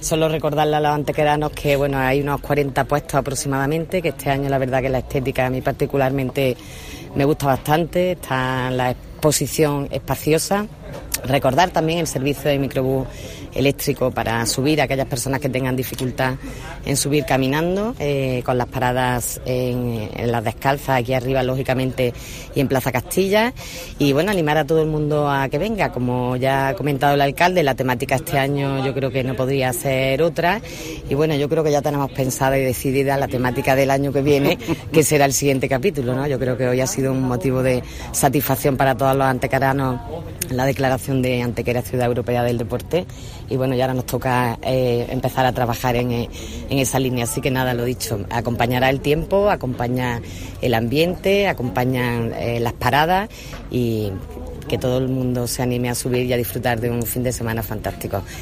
Solo recordarle a los antequeranos que bueno, hay unos 40 puestos aproximadamente, que este año la verdad que la estética a mí particularmente me gusta bastante, está la exposición espaciosa. Recordar también el servicio de microbús eléctrico para subir a aquellas personas que tengan dificultad en subir caminando, con las paradas en las descalzas aquí arriba lógicamente y en Plaza Castilla. Y bueno, animar a todo el mundo a que venga, como ya ha comentado el alcalde, la temática este año yo creo que no podría ser otra, y bueno, yo creo que ya tenemos pensada y decidida la temática del año que viene, que será el siguiente capítulo, ¿no? Yo creo que hoy ha sido un motivo de satisfacción para todos los antequeranos la declaración de Antequera Ciudad Europea del Deporte, y bueno, ya ahora nos toca empezar a trabajar en esa línea. Así que nada, lo dicho, acompañará el tiempo, acompaña el ambiente, acompañan las paradas, y que todo el mundo se anime a subir y a disfrutar de un fin de semana fantástico.